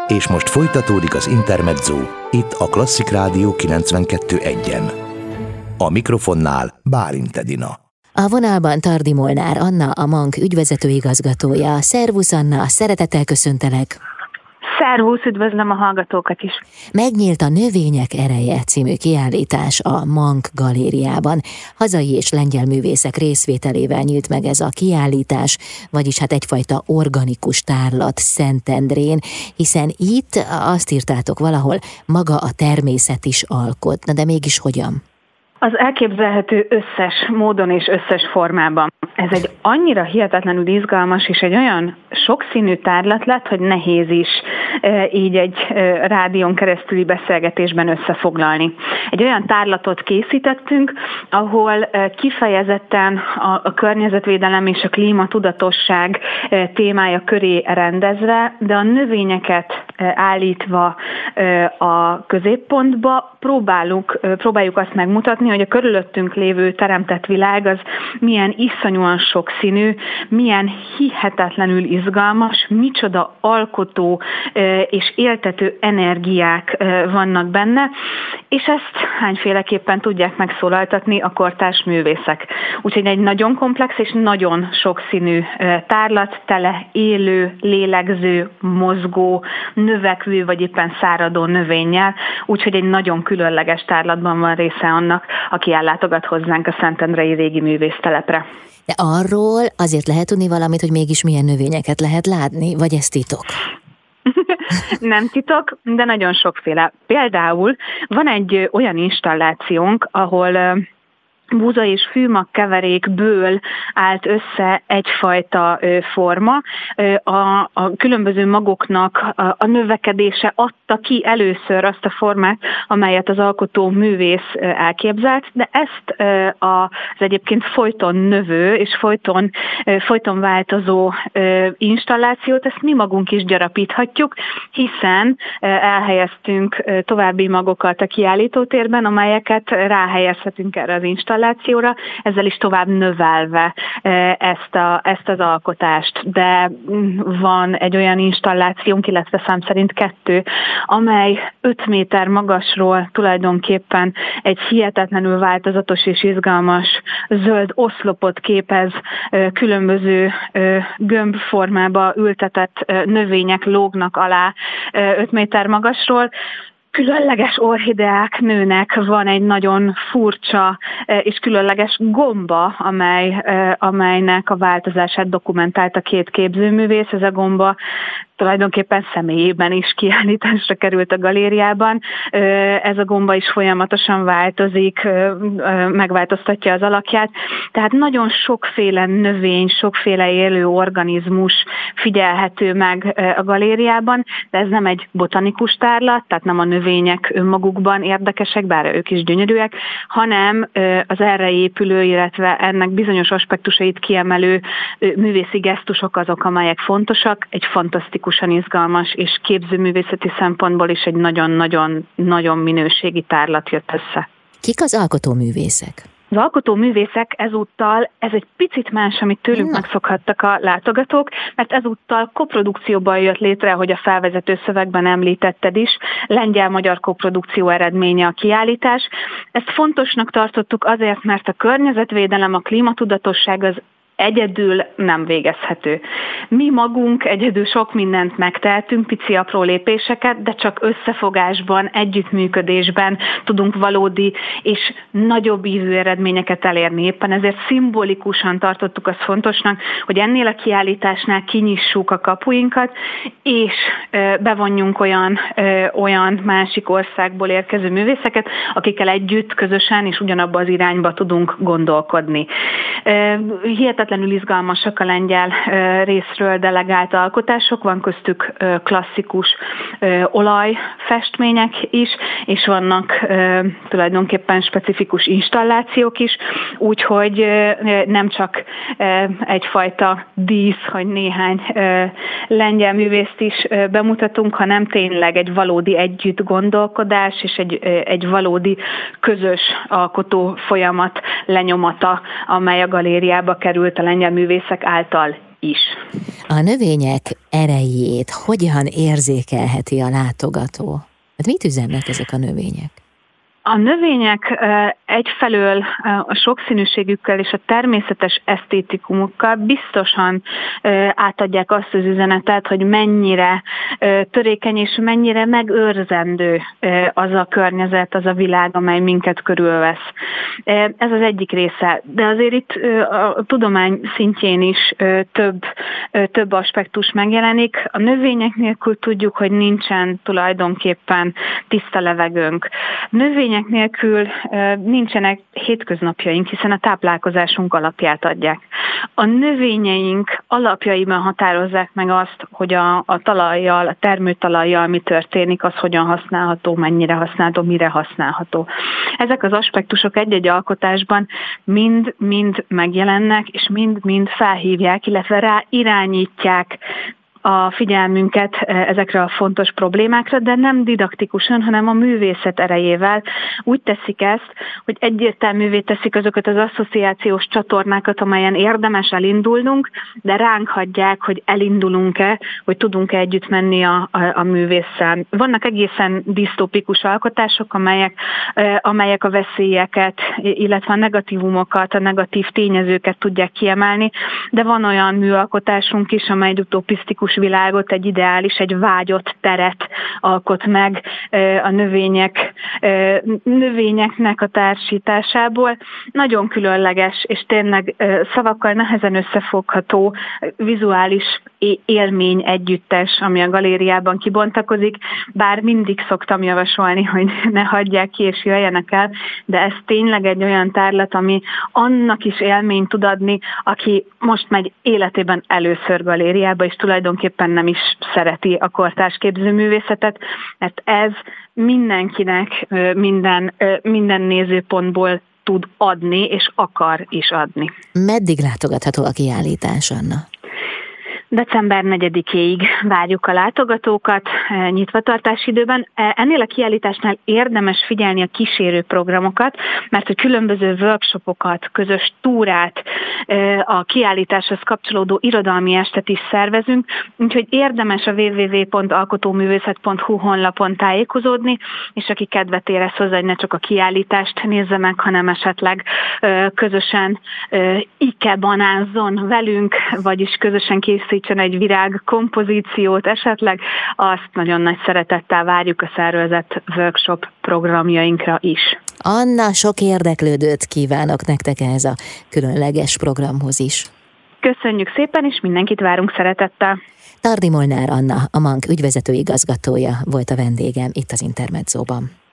És most folytatódik az Intermezzo, itt a Klasszik Rádió 92.1-en. A mikrofonnál Bálint Edina. A vonalban Tardi Molnár Anna, a MANK ügyvezető igazgatója. Szervusz Anna, szeretettel köszöntelek! Szervusz, üdvözlöm a hallgatókat is! Megnyílt a Növények ereje című kiállítás a MANK galériában. Hazai és lengyel művészek részvételével nyílt meg ez a kiállítás, vagyis hát egyfajta organikus tárlat Szentendrén, hiszen itt azt írtátok valahol, maga a természet is alkot. Na de mégis hogyan? Az elképzelhető összes módon és összes formában. Ez egy annyira hihetetlenül izgalmas és egy olyan sokszínű tárlat lett, hogy nehéz is így egy rádión keresztüli beszélgetésben összefoglalni. Egy olyan tárlatot készítettünk, ahol kifejezetten a környezetvédelem és a klímatudatosság témája köré rendezve, de a növényeket állítva a középpontba próbáljuk azt megmutatni, hogy a körülöttünk lévő teremtett világ az milyen iszonyúan sokszínű, milyen hihetetlenül izgalmas, micsoda alkotó és éltető energiák vannak benne, és ezt hányféleképpen tudják megszólaltatni a kortárs művészek. Úgyhogy egy nagyon komplex és nagyon sokszínű tárlat, tele élő, lélegző, mozgó, növekvő vagy éppen száradó növényel, úgyhogy egy nagyon különleges tárlatban van része annak, aki ellátogat hozzánk a Szentendrei Régi Művésztelepre. De arról azért lehet tudni valamit, hogy mégis milyen növényeket lehet látni, vagy ez titok? Nem titok, de nagyon sokféle. Például van egy olyan installációnk, ahol búza és fűmag keverékből állt össze egyfajta forma. A különböző magoknak a növekedése adta ki először azt a formát, amelyet az alkotó művész elképzelt, de ezt az egyébként folyton növő és folyton változó installációt, ezt mi magunk is gyarapíthatjuk, hiszen elhelyeztünk további magokat a kiállítótérben, amelyeket ráhelyezhetünk erre az installációra, ezzel is tovább növelve ezt az alkotást. De van egy olyan installációnk, illetve szám szerint 2, amely 5 méter magasról tulajdonképpen egy hihetetlenül változatos és izgalmas zöld oszlopot képez, különböző gömbformába ültetett növények lógnak alá 5 méter magasról. Különleges orchideák nőnek, van egy nagyon furcsa és különleges gomba, amelynek a változását dokumentálta 2 képzőművész. Ez a gomba tulajdonképpen személyében is kiállításra került a galériában. Ez a gomba is folyamatosan változik, megváltoztatja az alakját. Tehát nagyon sokféle növény, sokféle élő organizmus figyelhető meg a galériában, de ez nem egy botanikus tárlat, tehát nem a növények önmagukban érdekesek, bár ők is gyönyörűek, hanem az erre épülő, illetve ennek bizonyos aspektusait kiemelő művészi gesztusok azok, amelyek fontosak, egy fantasztikus izgalmas és képzőművészeti szempontból is egy nagyon-nagyon minőségi tárlat jött össze. Kik az alkotóművészek? Az alkotóművészek ezúttal, ez egy picit más, amit tőlünk megszokhattak a látogatók, mert ezúttal koprodukcióban jött létre, hogy a felvezető szövegben említetted is, lengyel-magyar koprodukció eredménye a kiállítás. Ezt fontosnak tartottuk azért, mert a környezetvédelem, a klímatudatosság az egyedül nem végezhető. Mi magunk egyedül sok mindent megtehetünk, pici apró lépéseket, de csak összefogásban, együttműködésben tudunk valódi és nagyobb ívű eredményeket elérni. Éppen ezért szimbolikusan tartottuk azt fontosnak, hogy ennél a kiállításnál kinyissuk a kapuinkat, és bevonjunk olyan másik országból érkező művészeket, akikkel együtt, közösen és ugyanabba az irányba tudunk gondolkodni. Hihetetlenül izgalmasak a lengyel részről delegált alkotások, van köztük klasszikus olajfestmények is, és vannak tulajdonképpen specifikus installációk is, úgyhogy nem csak egyfajta dísz, hogy néhány lengyel művészt is bemutatunk, hanem tényleg egy valódi együttgondolkodás és egy valódi közös alkotó folyamat lenyomata, amely a galériába került a lengyel művészek által is. A növények erejét hogyan érzékelheti a látogató? Hát mit üzennek ezek a növények? A növények egyfelől a sokszínűségükkel és a természetes esztétikumukkal biztosan átadják azt az üzenetet, hogy mennyire törékeny és mennyire megőrzendő az a környezet, az a világ, amely minket körülvesz. Ez az egyik része, de azért itt a tudomány szintjén is több aspektus megjelenik. A növények nélkül tudjuk, hogy nincsen tulajdonképpen tiszta levegőnk. Növények nélkül nincsenek hétköznapjaink, hiszen a táplálkozásunk alapját adják. A növényeink alapjaiban határozzák meg azt, hogy a talajjal, a termőtalajjal mi történik, az hogyan használható, mennyire használható, mire használható. Ezek az aspektusok egy-egy alkotásban mind megjelennek, és mind felhívják, illetve rá irányítják a figyelmünket ezekre a fontos problémákra, de nem didaktikusan, hanem a művészet erejével. Úgy teszik ezt, hogy egyértelművé teszik azokat az asszociációs csatornákat, amelyen érdemes elindulnunk, de ránk hagyják, hogy elindulunk-e, hogy tudunk-e együtt menni a művésszel. Vannak egészen disztópikus alkotások, amelyek a veszélyeket, illetve a negatívumokat, a negatív tényezőket tudják kiemelni, de van olyan műalkotásunk is, amely egy utopisztikus világot, egy ideális, egy vágyott teret alkot meg a növényeknek a társításából. Nagyon különleges, és tényleg szavakkal nehezen összefogható vizuális élmény együttes, ami a galériában kibontakozik, bár mindig szoktam javasolni, hogy ne hagyják ki és jöjjenek el, de ez tényleg egy olyan tárlat, ami annak is élményt tud adni, aki most megy életében először galériába, és tulajdonképpen nem is szereti a kortárs képzőművészetet, mert ez mindenkinek minden nézőpontból tud adni, és akar is adni. Meddig látogatható a kiállítás, Anna? December 4-éig várjuk a látogatókat nyitvatartási időben. Ennél a kiállításnál érdemes figyelni a kísérő programokat, mert hogy különböző workshopokat, közös túrát, a kiállításhoz kapcsolódó irodalmi estet is szervezünk, úgyhogy érdemes a www.alkotóművészet.hu honlapon tájékozódni, és aki kedvet érez hozzá, hogy ne csak a kiállítást nézze meg, hanem esetleg közösen ikebanázzon velünk, vagyis közösen készítsen egy virág kompozíciót esetleg, azt nagyon nagy szeretettel várjuk a szervezett workshop programjainkra is. Anna, sok érdeklődőt kívánok nektek ehhez a különleges programhoz is. Köszönjük szépen, és mindenkit várunk szeretettel. Tardy Molnár Anna, a MANK ügyvezető igazgatója volt a vendégem itt az Intermedzóban.